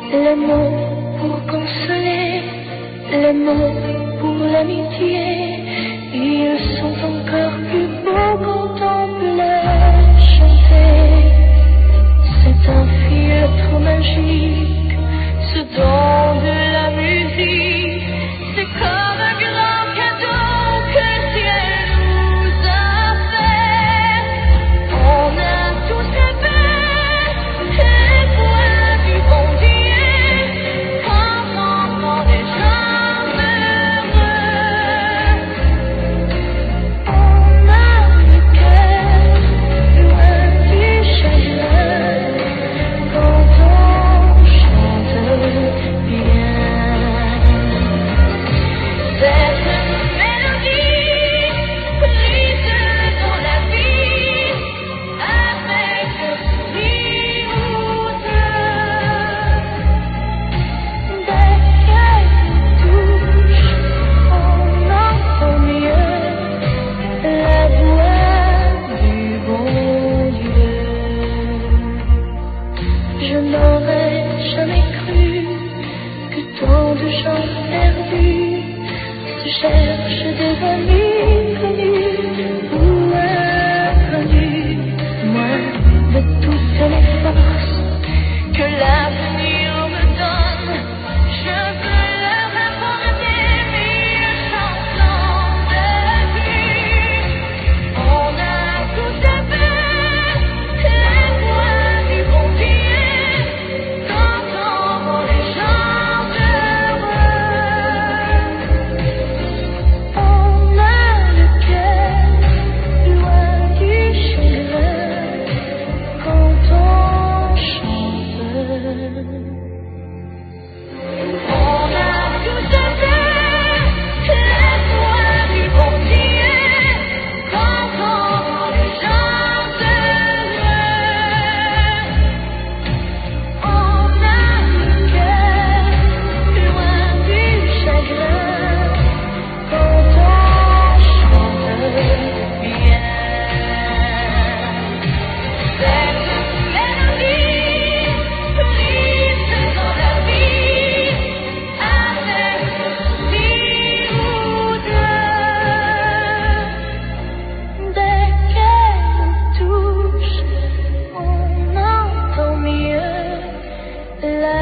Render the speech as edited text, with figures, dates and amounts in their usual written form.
Les mots pour consoler, les mots pour l'amitié, ils sont encore plus beaux quand on peut les chanter. C'est un fil trop magique, ce don de la musique, c'est comme un grand cadeau que le ciel nous a fait. On a tous rêvé les points du bon Dieu, quand on rend les gens heureux. On a le cœur loin du chagrin, quand on chante bien. Cette mélodie brise dans la vie avec si ou deux. Dès qu'elle touche, on entend mieux la voix du bon Dieu. Je n'aurais jamais cru que tant de gens perdus se cherchent des amis connus ou inconnus. Moi, de toutes les forces que l'avenir me donne, je veux leur apporter mille chansons de vie. On a tous rêvé les voix du bon Dieu, quand on rend les gens heureux. On a le cœur loin du chagrin, quand on chante. On a tous rêvé les voix du bon Dieu, quand on rend les gens heureux. On a le cœur loin du chagrin, quand on chante bien. Cette mélodie brise dans la vie avec si ou deux. Dès qu'elle touche, on entend mieux la